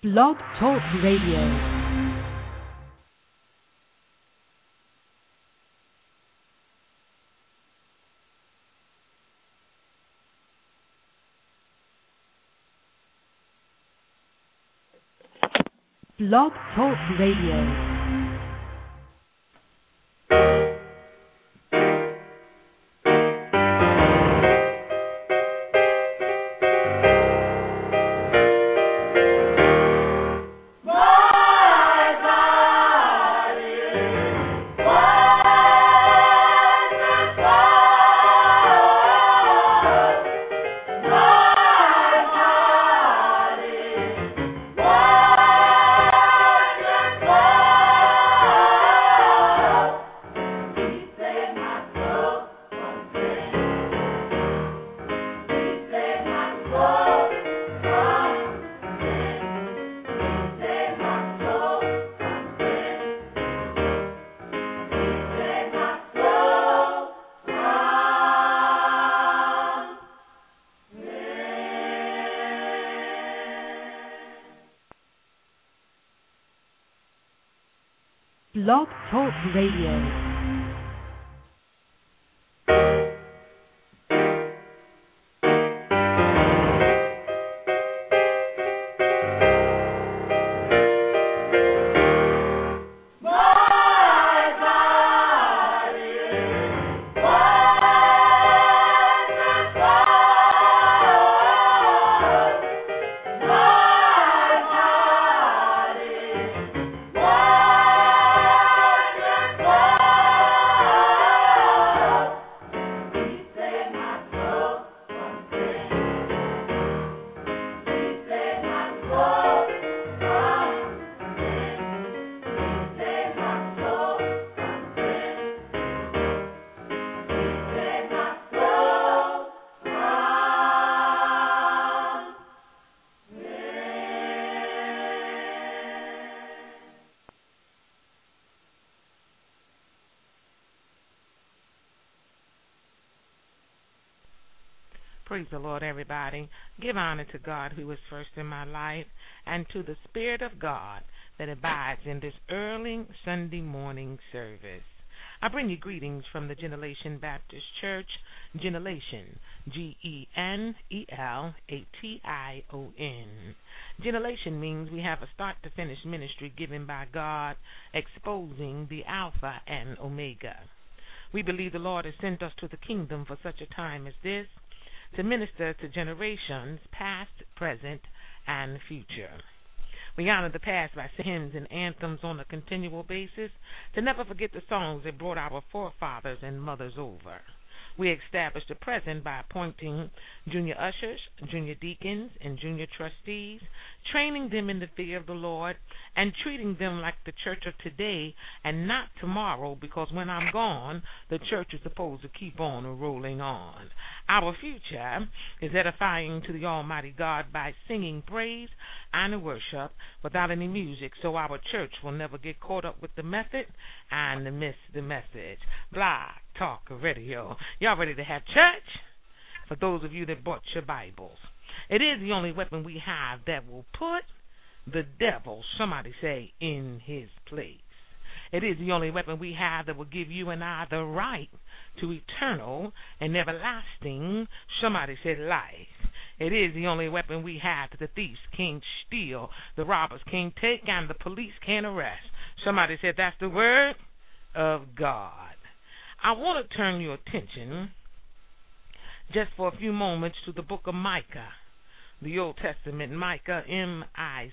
Blog Talk Radio. Blog Talk Radio. Blog Talk Radio. Praise the Lord, everybody. Give honor to God who is first in my life and to the Spirit of God that abides in this early Sunday morning service. I bring you greetings from the Generation Baptist Church, Generation, Genelation. Generation means we have a start-to-finish ministry given by God, exposing the Alpha and Omega. We believe the Lord has sent us to the kingdom for such a time as this, to minister to generations past, present, and future. We honor the past by hymns and anthems on a continual basis, to never forget the songs that brought our forefathers and mothers over. We establish the present by appointing junior ushers, junior deacons, and junior trustees, training them in the fear of the Lord, and treating them like the church of today and not tomorrow, because when I'm gone, the church is supposed to keep on rolling on. Our future is edifying to the Almighty God by singing praise and worship without any music, so our church will never get caught up with the method and miss the message. Blog Talk Radio. Y'all ready to have church? For those of you that bought your Bibles, it is the only weapon we have that will put the devil, somebody say, in his place. It is the only weapon we have that will give you and I the right to eternal and everlasting, somebody said, life. It is the only weapon we have that the thieves can't steal, the robbers can't take, and the police can't arrest. Somebody said that's the word of God. I want to turn your attention just for a few moments to the book of Micah, the Old Testament, Micah, Micah,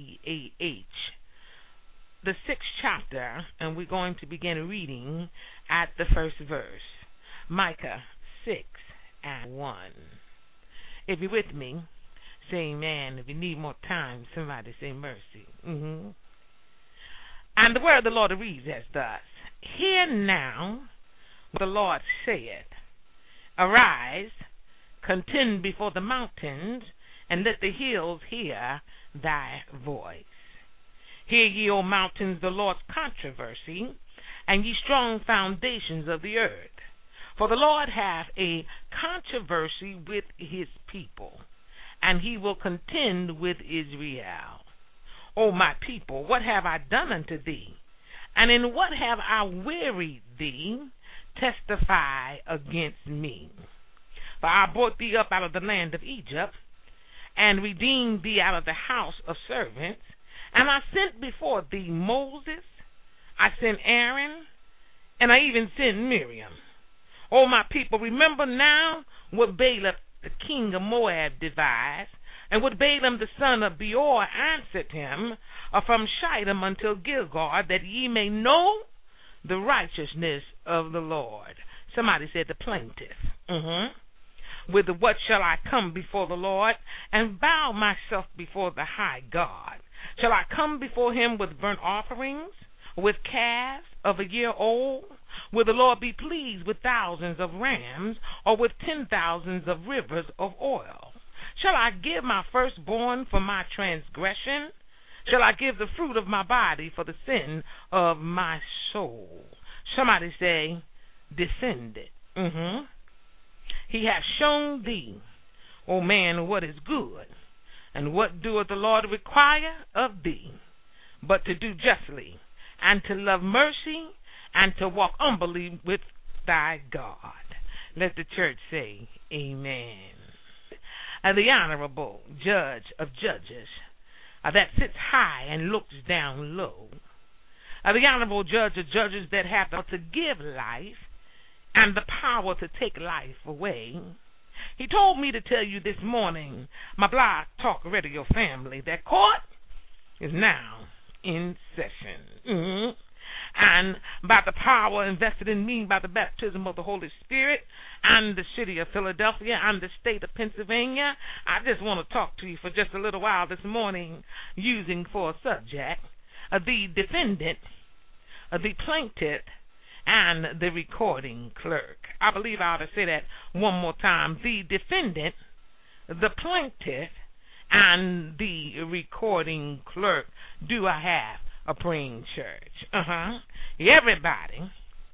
the 6th chapter, and we're going to begin reading at the first verse. Micah 6:1. If you're with me, say amen. If you need more time, somebody say mercy. And the word of the Lord reads as thus: Hear now what the Lord saith. Arise, contend before the mountains, and let the hills hear thy voice. Hear ye, O mountains, the Lord's controversy, and ye strong foundations of the earth. For the Lord hath a controversy with his people, and he will contend with Israel. O my people, what have I done unto thee? And in what have I wearied thee? Testify against me. For I brought thee up out of the land of Egypt, and redeemed thee out of the house of servants. And I sent before thee Moses, I sent Aaron, and I even sent Miriam. O my people, remember now what Balak the king of Moab devised, and what Balaam the son of Beor answered him from Shittim until Gilgal, that ye may know the righteousness of the Lord. Somebody said the plaintiff. With what shall I come before the Lord and bow myself before the high God? Shall I come before him with burnt offerings, with calves of a year old? Will the Lord be pleased with thousands of rams, or with 10,000s of rivers of oil? Shall I give my firstborn for my transgression? Shall I give the fruit of my body for the sin of my soul? Somebody say, descended. He hath shown thee, O man, what is good, and what doeth the Lord require of thee, but to do justly, and to love mercy, and to walk humbly with thy God. Let the church say, amen. And the honorable judge of judges, that sits high and looks down low, the honorable judge of judges that hath to give life and the power to take life away, he told me to tell you this morning, my Blog Talk Radio family, that court is now in session. And by the power invested in me by the baptism of the Holy Spirit and the city of Philadelphia and the state of Pennsylvania, I just want to talk to you for just a little while this morning, using for a subject the defendant, the plaintiff, and the recording clerk. I believe I ought to say that one more time. The defendant, the plaintiff, and the recording clerk. Do I have a praying church? Everybody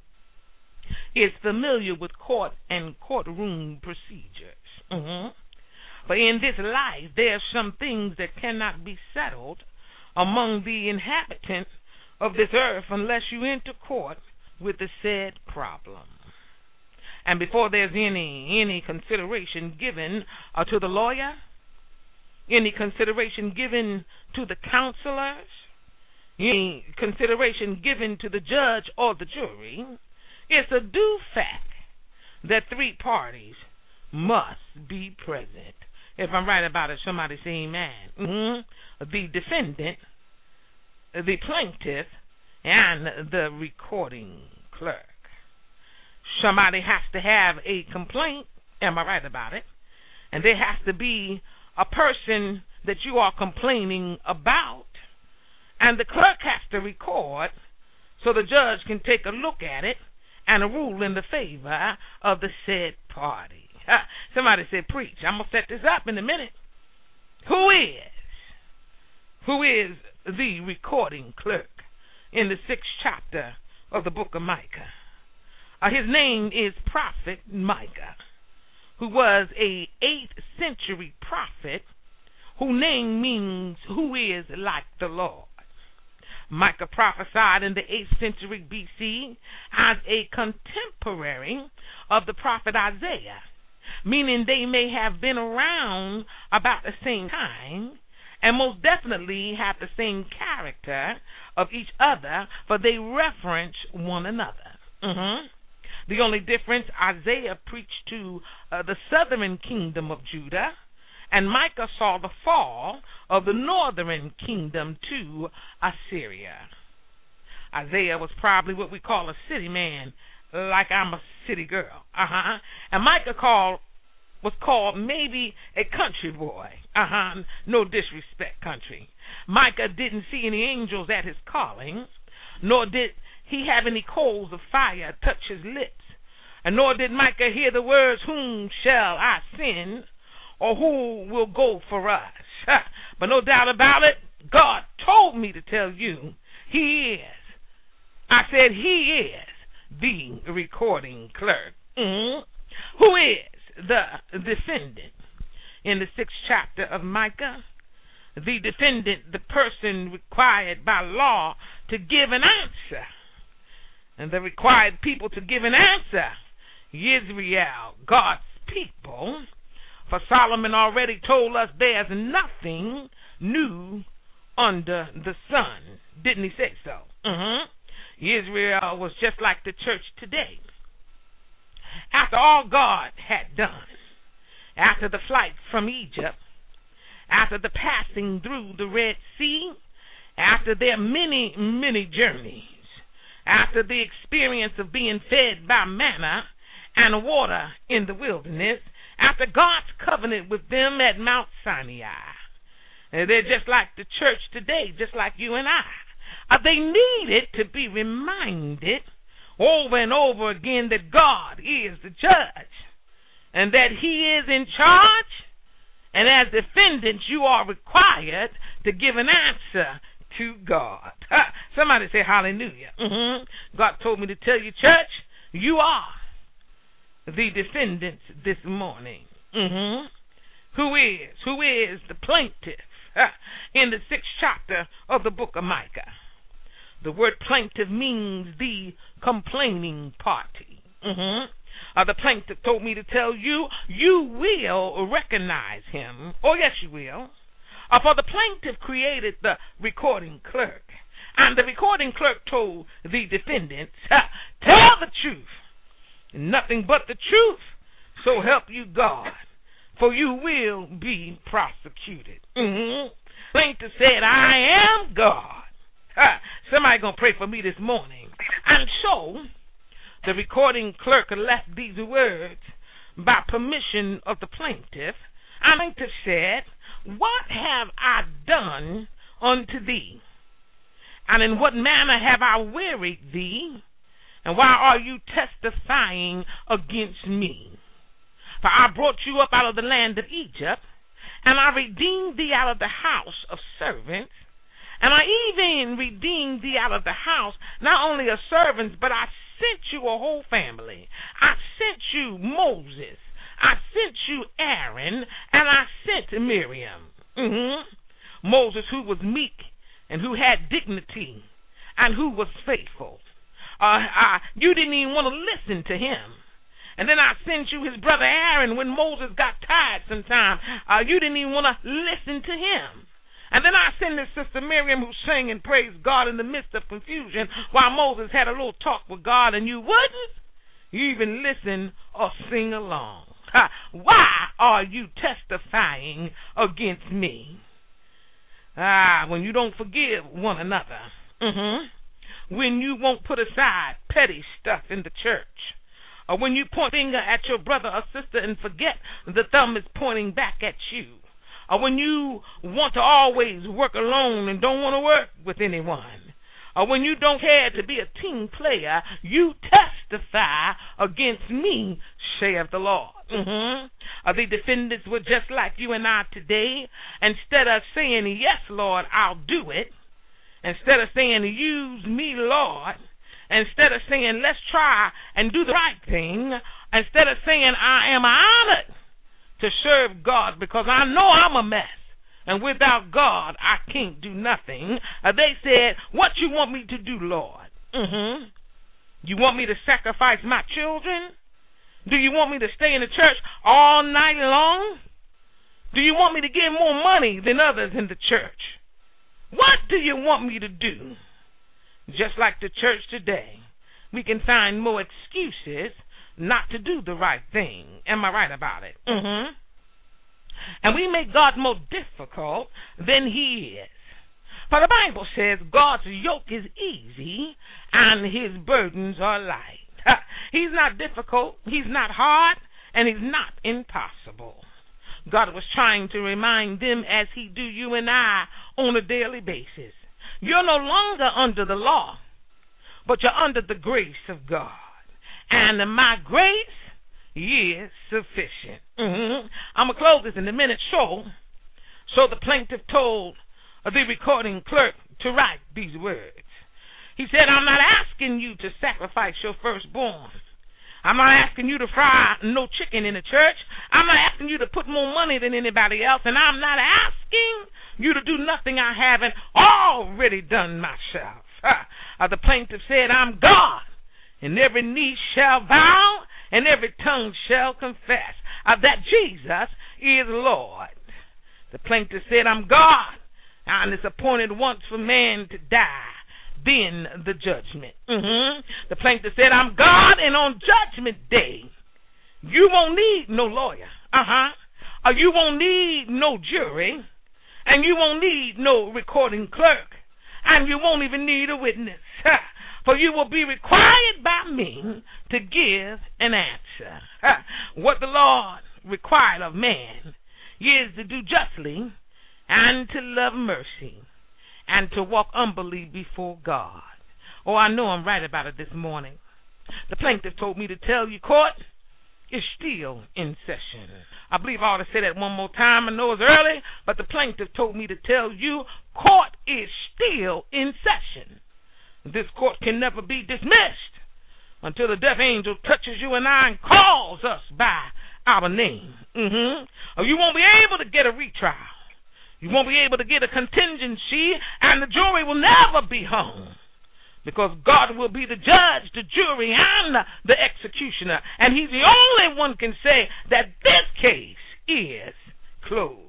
is familiar with court and courtroom procedures. But in this life, there are some things that cannot be settled among the inhabitants of this earth unless you enter court with the said problem. And before there's any consideration given to the lawyer, any consideration given to the counselors, any consideration given to the judge or the jury, it's a due fact that three parties must be present. If I'm right about it, somebody say amen. The defendant, the plaintiff, and the recording clerk. Somebody has to have a complaint, am I right about it? And there has to be a person that you are complaining about, and the clerk has to record so the judge can take a look at it and rule in the favor of the said party. Somebody said, preach. I'm going to set this up in a minute. Who is the recording clerk in the 6th chapter of the book of Micah? His name is Prophet Micah, who was a 8th century prophet whose name means who is like the Lord. Micah prophesied in the 8th century BC as a contemporary of the prophet Isaiah, meaning they may have been around about the same time and most definitely have the same character of each other, for they reference one another. The only difference, Isaiah preached to the southern kingdom of Judah, and Micah saw the fall of the northern kingdom to Assyria. Isaiah was probably what we call a city man, like I'm a city girl. And Micah was called maybe a country boy. No disrespect, country. Micah didn't see any angels at his calling, nor did he have any coals of fire touch his lips, and nor did Micah hear the words, whom shall I send, or who will go for us? But no doubt about it, God told me to tell you, he is. I said he is the recording clerk. Who is the defendant? In the 6th chapter of Micah, the defendant, the person required by law to give an answer. And the required people to give an answer, Israel, God's people. For Solomon already told us there's nothing new under the sun. Didn't he say so? Israel was just like the church today. After all God had done, after the flight from Egypt, after the passing through the Red Sea, after their many, many journeys, after the experience of being fed by manna and water in the wilderness, after God's covenant with them at Mount Sinai, they're just like the church today, just like you and I. They needed to be reminded over and over again that God is the judge and that he is in charge. And as defendants, you are required to give an answer to God. Somebody say hallelujah. God told me to tell you, church, you are the defendants this morning. Who is the plaintiff in the 6th chapter of the book of Micah? The word plaintiff means the complaining party. The plaintiff told me to tell you, you will recognize him. Oh, yes, you will. For the plaintiff created the recording clerk. And the recording clerk told the defendants, tell the truth, nothing but the truth, so help you God, for you will be prosecuted. Plaintiff said, I am God. Somebody going to pray for me this morning. And so, the recording clerk left these words by permission of the plaintiff. And the plaintiff said, what have I done unto thee? And in what manner have I wearied thee? And why are you testifying against me? For I brought you up out of the land of Egypt, and I redeemed thee out of the house of servants, and I even redeemed thee out of the house, not only of servants, but I sent you a whole family. I sent you Moses. I sent you Aaron, and I sent Miriam. Moses, who was meek, and who had dignity, and who was faithful. You didn't even want to listen to him. And then I sent you his brother Aaron when Moses got tired sometime. You didn't even want to listen to him. And then I sent his sister Miriam, who sang and praised God in the midst of confusion while Moses had a little talk with God, and you wouldn't even listen or sing along. Why are you testifying against me? When you don't forgive one another. When you won't put aside petty stuff in the church. Or when you point a finger at your brother or sister and forget the thumb is pointing back at you. Or when you want to always work alone and don't want to work with anyone. Or when you don't care to be a team player, you testify against me, saith the Lord. The defendants were just like you and I today. Instead of saying, yes, Lord, I'll do it. Instead of saying, use me, Lord. Instead of saying, let's try and do the right thing. Instead of saying, I am honored to serve God because I know I'm a mess. And without God, I can't do nothing. They said, what you want me to do, Lord? You want me to sacrifice my children? Do you want me to stay in the church all night long? Do you want me to give more money than others in the church? What do you want me to do? Just like the church today, we can find more excuses not to do the right thing. Am I right about it? And we make God more difficult than he is. For the Bible says God's yoke is easy and his burdens are light. He's not difficult, he's not hard, and he's not impossible. God was trying to remind them as he do you and I on a daily basis. You're no longer under the law, but you're under the grace of God. And my grace is sufficient. I'm going to close this in a minute. So the plaintiff told the recording clerk to write these words. He said, I'm not asking you to sacrifice your firstborn, I'm not asking you to fry no chicken in the church. I'm not asking you to put more money than anybody else. And I'm not asking you to do nothing I haven't already done myself. The plaintiff said, I'm God, and every knee shall bow, and every tongue shall confess that Jesus is Lord. The plaintiff said, I'm God, and it's appointed once for man to die, then the judgment. The plaintiff said, I'm God, and on judgment day, you won't need no lawyer. You won't need no jury, and you won't need no recording clerk, and you won't even need a witness. For you will be required by me to give an answer. What the Lord required of man is to do justly and to love mercy and to walk humbly before God. Oh, I know I'm right about it this morning. The plaintiff told me to tell you, court is still in session. I believe I ought to say that one more time. I know it's early, but the plaintiff told me to tell you, court is still in session. This court can never be dismissed until the death angel touches you and I and calls us by our name. You won't be able to get a retrial. You won't be able to get a contingency, and the jury will never be hung, because God will be the judge, the jury, and the executioner, and he's the only one can say that this case is closed.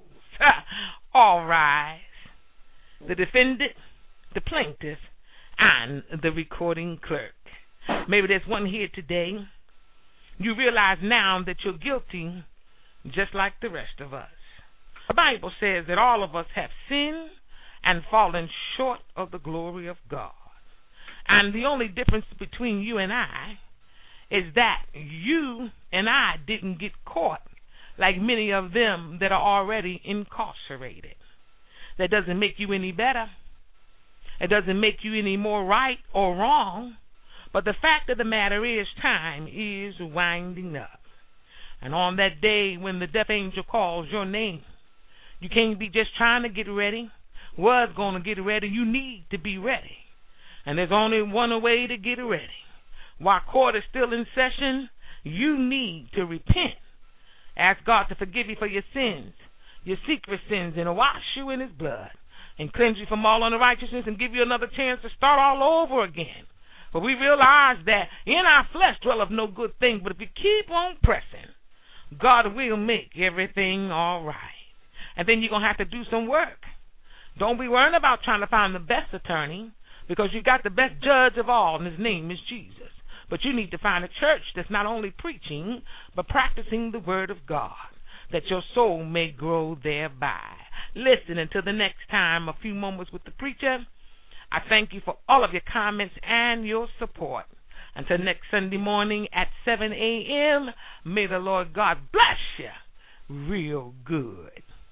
All rise. The defendant, the plaintiff, and the recording clerk. Maybe there's one here today. You realize now that you're guilty just like the rest of us. The Bible says that all of us have sinned and fallen short of the glory of God. And the only difference between you and I is that you and I didn't get caught like many of them that are already incarcerated. That doesn't make you any better. It doesn't make you any more right or wrong. But the fact of the matter is, time is winding up. And on that day when the death angel calls your name, you can't be just trying to get ready. Was going to get ready. You need to be ready. And there's only one way to get ready. While court is still in session, you need to repent. Ask God to forgive you for your sins, your secret sins, and wash you in his blood, and cleanse you from all unrighteousness, and give you another chance to start all over again. But we realize that in our flesh dwelleth no good thing, but if you keep on pressing, God will make everything all right. And then you're going to have to do some work. Don't be worrying about trying to find the best attorney, because you got the best judge of all, and his name is Jesus. But you need to find a church that's not only preaching, but practicing the word of God, that your soul may grow thereby. Listen, until the next time, a few moments with the preacher, I thank you for all of your comments and your support. Until next Sunday morning at 7 a.m., may the Lord God bless you real good.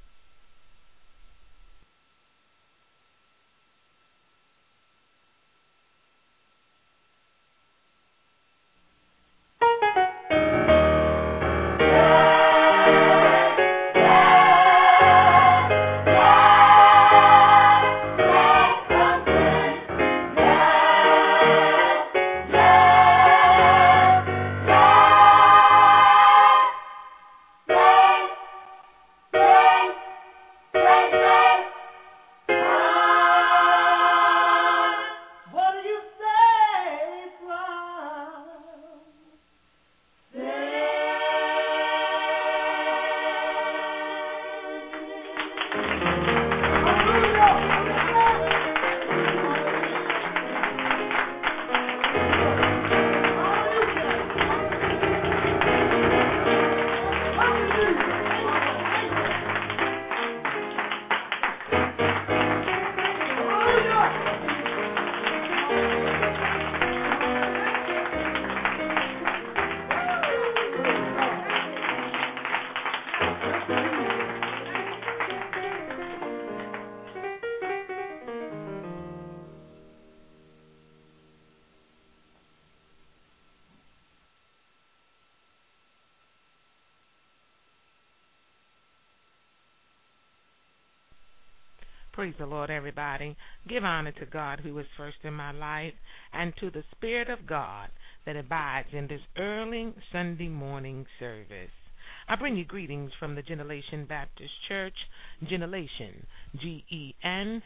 Praise the Lord, everybody. Give honor to God, who is first in my life, and to the Spirit of God that abides in this early Sunday morning service. I bring you greetings from the Generation Baptist Church, Generation, Genelation.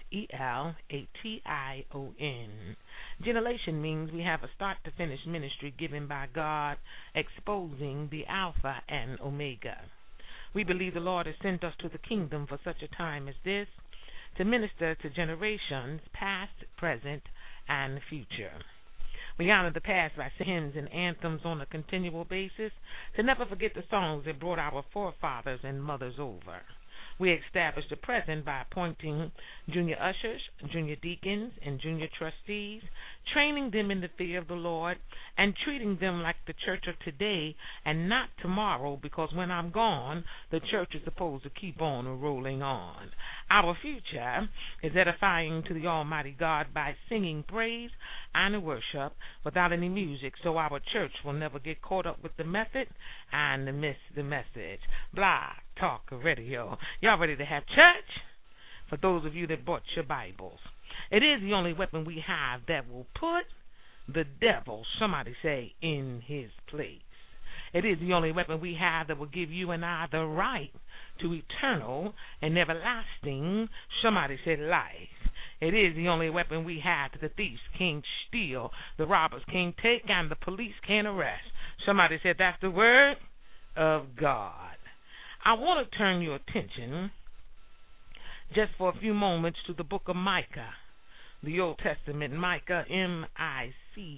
Generation means we have a start-to-finish ministry given by God, exposing the Alpha and Omega. We believe the Lord has sent us to the kingdom for such a time as this, to minister to generations past, present, and future. We honor the past by hymns and anthems on a continual basis, to never forget the songs that brought our forefathers and mothers over. We establish the present by appointing junior ushers, junior deacons, and junior trustees, training them in the fear of the Lord, and treating them like the church of today and not tomorrow, because when I'm gone, the church is supposed to keep on rolling on. Our future is edifying to the Almighty God by singing praise and worship without any music, so our church will never get caught up with the method and miss the message. Blog Talk Radio. Y'all ready to have church? For those of you that bought your Bibles, it is the only weapon we have that will put the devil, somebody say, in his place. It is the only weapon we have that will give you and I the right to eternal and everlasting, somebody say, life. It is the only weapon we have that the thieves can't steal, the robbers can't take, and the police can't arrest. Somebody said that's the word of God. I want to turn your attention just for a few moments to the book of Micah, the Old Testament, Micah, Micah,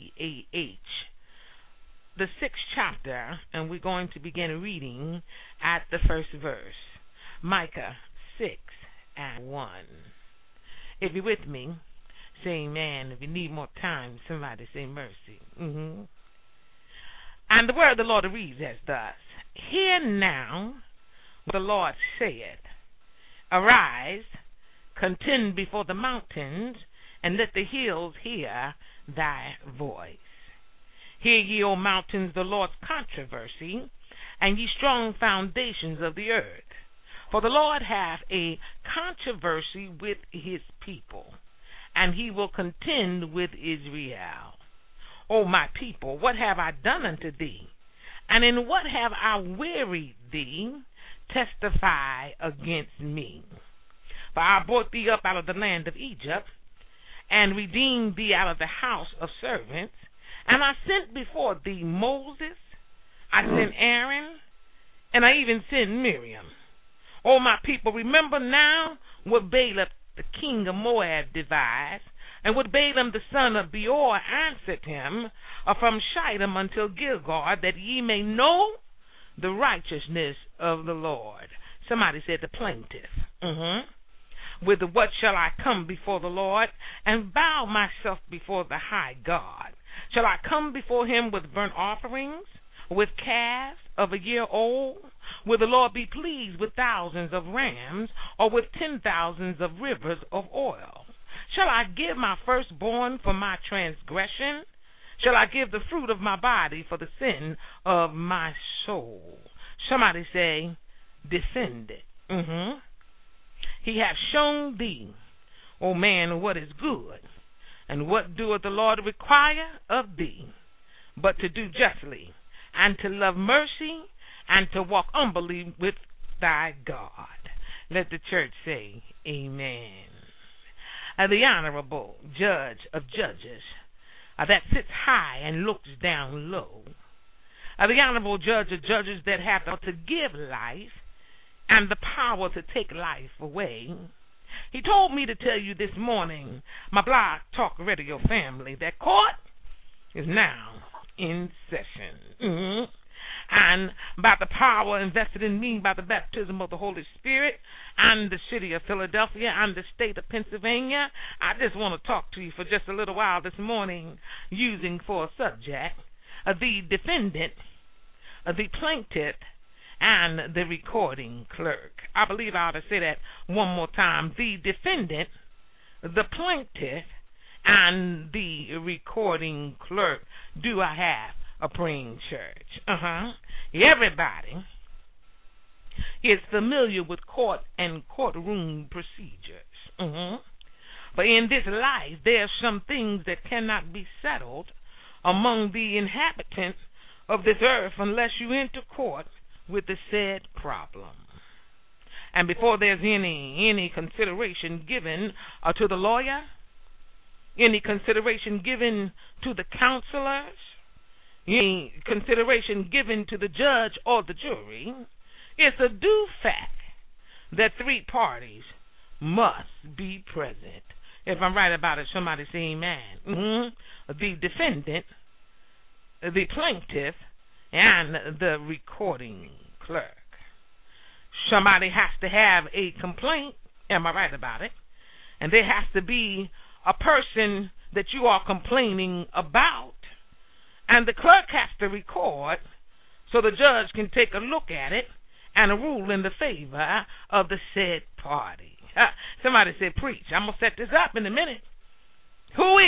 the 6th chapter, and we're going to begin reading at the first verse. Micah 6:1. If you're with me, say amen. If you need more time, somebody say mercy. And the word of the Lord reads as thus: Hear now what the Lord saith. Arise, contend before the mountains, and let the hills hear thy voice. Hear ye, O mountains, the Lord's controversy, and ye strong foundations of the earth. For the Lord hath a controversy with his people, and he will contend with Israel. O my people, what have I done unto thee? And in what have I wearied thee? Testify against me. For I brought thee up out of the land of Egypt, and redeemed thee out of the house of servants. And I sent before thee Moses, I sent Aaron, and I even sent Miriam. O my people, remember now what Balak the king of Moab devised, and what Balaam the son of Beor answered him, from Shittim until Gilgal, that ye may know the righteousness of the Lord. Somebody said the plaintiff. With what shall I come before the Lord, and bow myself before the high God? Shall I come before him with burnt offerings, with calves of a year old? Will the Lord be pleased with thousands of rams, or with 10,000s of rivers of oil? Shall I give my firstborn for my transgression? Shall I give the fruit of my body for the sin of my soul? Somebody say, descended. He hath shown thee, O man, what is good, and what doeth the Lord require of thee, but to do justly, and to love mercy, and to walk humbly with thy God. Let the church say, amen. The honorable judge of judges, that sits high and looks down low. The honorable judge of judges that hath to give life and the power to take life away. He told me to tell you this morning, my Blog Talk Radio family, that court is now in session. And by the power invested in me by the baptism of the Holy Spirit and the city of Philadelphia and the state of Pennsylvania, I just want to talk to you for just a little while this morning, using for a subject the defendant, the plaintiff, and the recording clerk. I believe I ought to say that one more time. The defendant, the plaintiff, and the recording clerk. Do I have a praying church? Everybody is familiar with court and courtroom procedures. But in this life, there are some things that cannot be settled among the inhabitants of this earth unless you enter court with the said problem. And before there's any consideration given to the lawyer, any consideration given to the counselors, any consideration given to the judge or the jury, it's a due fact that three parties must be present. If I'm right about it, somebody say amen. The defendant, the plaintiff, and the recording clerk. Somebody has to have a complaint, am I right about it? And there has to be a person that you are complaining about, and the clerk has to record so the judge can take a look at it and rule in the favor of the said party. Somebody said, preach. I'm going to set this up in a minute. Who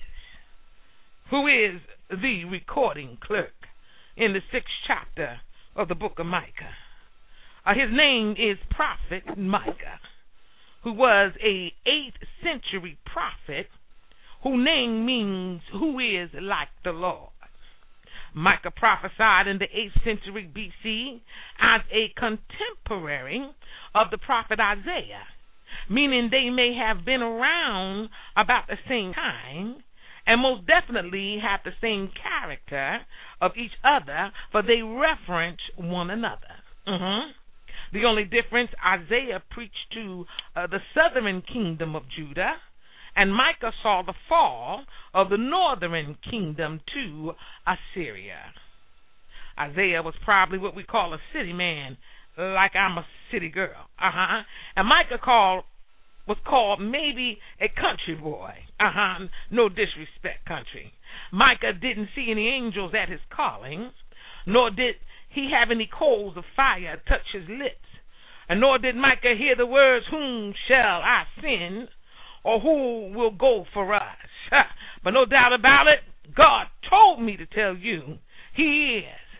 is the recording clerk in the 6th chapter of the book of Micah? His name is Prophet Micah, who was a 8th century prophet whose name means who is like the Lord. Micah prophesied in the 8th century BC as a contemporary of the prophet Isaiah, meaning they may have been around about the same time and most definitely have the same character of each other, for they reference one another. The only difference, Isaiah preached to the southern kingdom of Judah, and Micah saw the fall of the northern kingdom to Assyria. Isaiah was probably what we call a city man, like I'm a city girl. And Micah was called maybe a country boy. No disrespect, country. Micah didn't see any angels at his calling, nor did he have any coals of fire touch his lips, and nor did Micah hear the words, whom shall I send, or who will go for us? But no doubt about it, God told me to tell you, he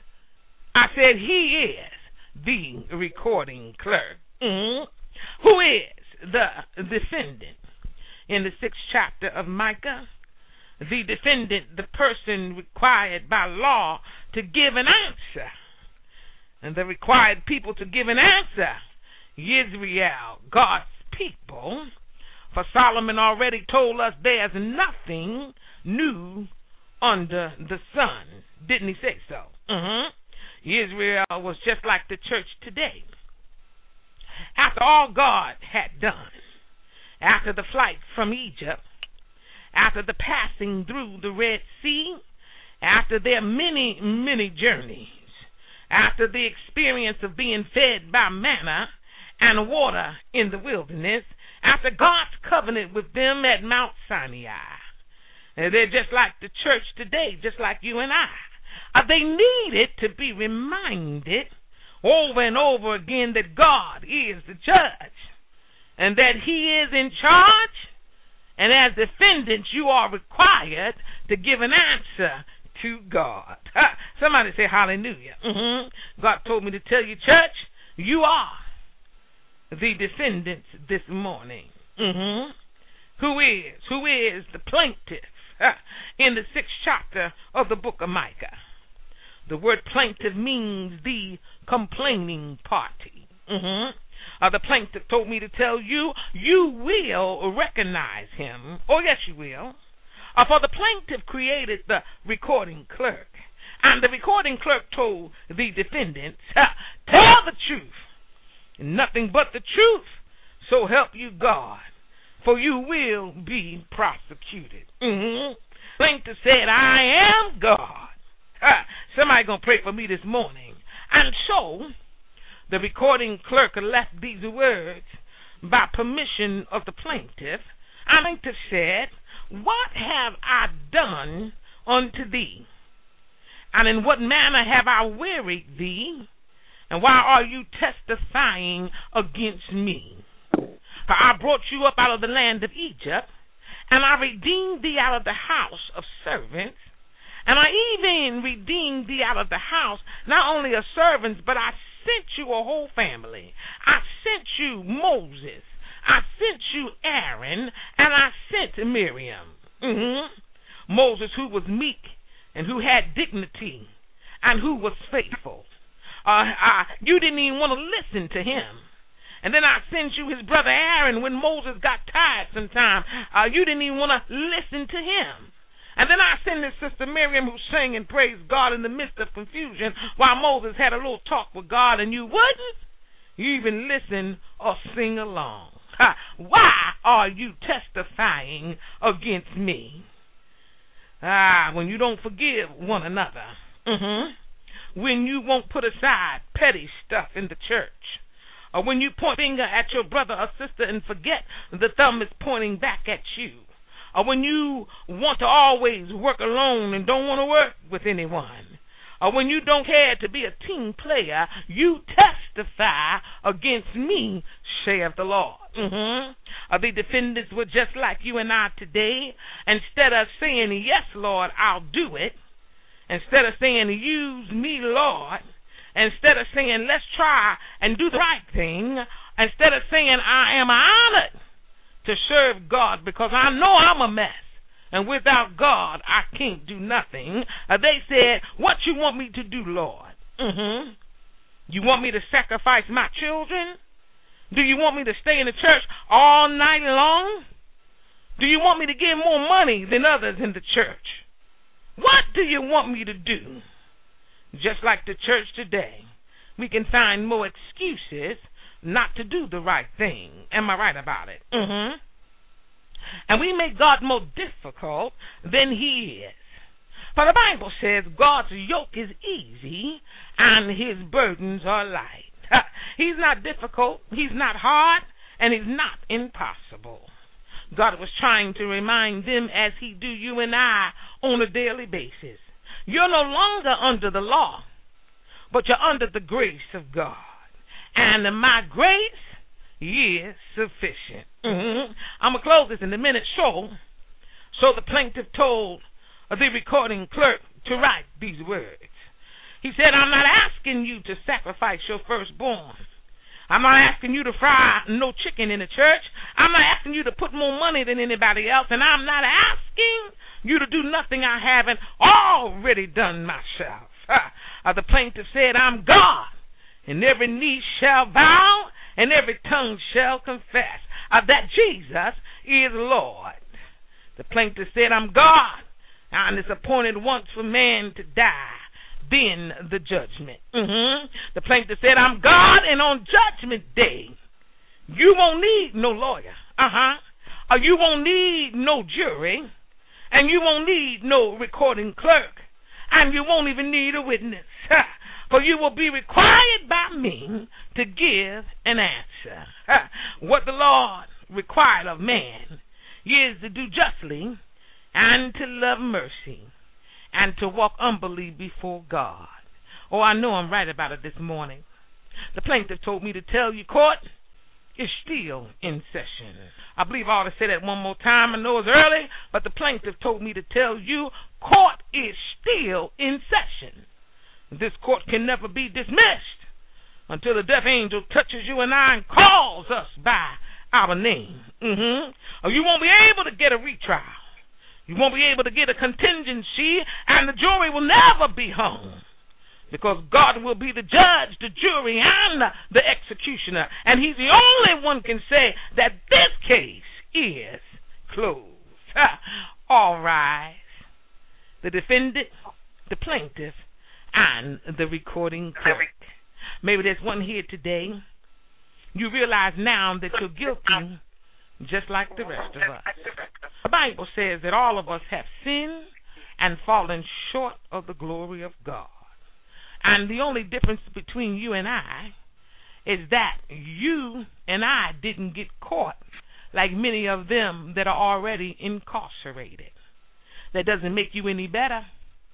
is the recording clerk. Who is the defendant? In the 6th chapter of Micah, the defendant, the person required by law to give an answer, and the required people to give an answer, Israel, God's people. For Solomon already told us there's nothing new under the sun. Didn't he say so? Israel was just like the church today. After all God had done, after the flight from Egypt, after the passing through the Red Sea, after their many, many journeys, after the experience of being fed by manna and water in the wilderness, after God's covenant with them at Mount Sinai. They're just like the church today, just like you and I. They needed to be reminded over and over again that God is the judge and that he is in charge, and as defendants you are required to give an answer to God. Somebody say hallelujah. God told me to tell you, church, you are the defendants this morning. Who is the plaintiff in the 6th chapter of the book of Micah? The word plaintiff means the complaining party. The plaintiff told me to tell you, you will recognize him. Oh, yes, you will. For the plaintiff created the recording clerk, and the recording clerk told the defendants, tell the truth, nothing but the truth, so help you God, for you will be prosecuted. Plaintiff said, I am God. Somebody gonna pray for me this morning. And so the recording clerk left these words by permission of the plaintiff. And plaintiff said, what have I done unto thee? And in what manner have I wearied thee? And why are you testifying against me? For I brought you up out of the land of Egypt, and I redeemed thee out of the house of servants, and I even redeemed thee out of the house, not only of servants, but I sent you a whole family. I sent you Moses. I sent you Aaron, and I sent Miriam. Moses, who was meek and who had dignity and who was faithful. You didn't even want to listen to him. And then I sent you his brother Aaron when Moses got tired sometime. You didn't even want to listen to him. And then I sent his sister Miriam, who sang and praised God in the midst of confusion while Moses had a little talk with God, and you wouldn't even listen or sing along. Why are you testifying against me? When you don't forgive one another. When you won't put aside petty stuff in the church. Or when you point a finger at your brother or sister and forget the thumb is pointing back at you. Or when you want to always work alone and don't want to work with anyone. Or when you don't care to be a team player, you testify against me, saith the Lord. The defendants were just like you and I today. Instead of saying, yes, Lord, I'll do it. Instead of saying, use me, Lord. Instead of saying, let's try and do the right thing. Instead of saying, I am honored to serve God because I know I'm a mess. And without God, I can't do nothing. They said, what you want me to do, Lord? You want me to sacrifice my children? Do you want me to stay in the church all night long? Do you want me to give more money than others in the church? What do you want me to do? Just like the church today, we can find more excuses not to do the right thing. Am I right about it? And we make God more difficult than he is. For the Bible says God's yoke is easy and his burdens are light. He's not difficult, he's not hard, and he's not impossible. God was trying to remind them, as he do you and I on a daily basis. You're no longer under the law, but you're under the grace of God. And my grace is sufficient. I'm going to close this in a minute. So the plaintiff told the recording clerk to write these words. He said, I'm not asking you to sacrifice your firstborn. I'm not asking you to fry no chicken in the church. I'm not asking you to put more money than anybody else. And I'm not asking you to do nothing I haven't already done myself. The plaintiff said, I'm God, and every knee shall bow, and every tongue shall confess that Jesus is Lord. The plaintiff said, I'm God, and it's appointed once for man to die, then the judgment. The plaintiff said, I'm God, and on judgment day, you won't need no lawyer. You won't need no jury, and you won't need no recording clerk, and you won't even need a witness. For you will be required by me to give an answer. What the Lord required of man is to do justly and to love mercy and to walk humbly before God. Oh, I know I'm right about it this morning. The plaintiff told me to tell you, court is still in session. I believe I ought to say that one more time. I know it's early, but the plaintiff told me to tell you, court is still in session. This court can never be dismissed until the death angel touches you and I and calls us by our name. Or you won't be able to get a retrial. You won't be able to get a contingency, and the jury will never be hung, because God will be the judge, the jury, and the executioner. And he's the only one can say that this case is closed. All rise. The defendant, the plaintiff, and the recording clerk. Maybe there's one here today. You realize now that you're guilty just like the rest of us. The Bible says that all of us have sinned and fallen short of the glory of God. And the only difference between you and I is that you and I didn't get caught like many of them that are already incarcerated. That doesn't make you any better.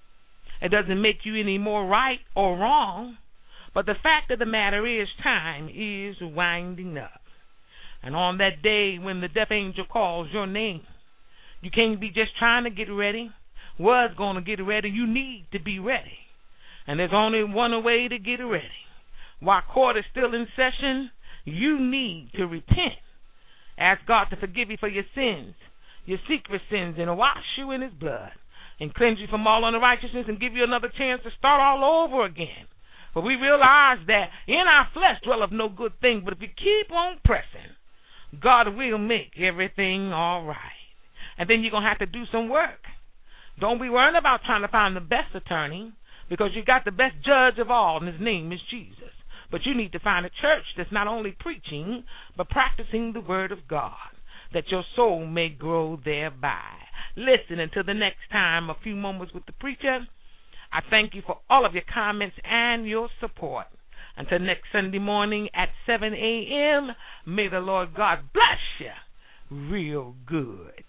It doesn't make you any more right or wrong. But the fact of the matter is, time is winding up. And on that day when the death angel calls your name, you can't be just trying to get ready. Was going to get ready. You need to be ready. And there's only one way to get ready. While court is still in session, you need to repent. Ask God to forgive you for your sins, your secret sins, and wash you in his blood. and cleanse you from all unrighteousness and give you another chance to start all over again. For we realize that in our flesh dwelleth no good thing, but if you keep on pressing, God will make everything all right. And then you're going to have to do some work. Don't be worrying about trying to find the best attorney, because you got the best judge of all, and his name is Jesus. But you need to find a church that's not only preaching, but practicing the word of God, that your soul may grow thereby. Listen, until the next time, a few moments with the preacher, I thank you for all of your comments and your support. Until next Sunday morning at 7 a.m., may the Lord God bless you real good.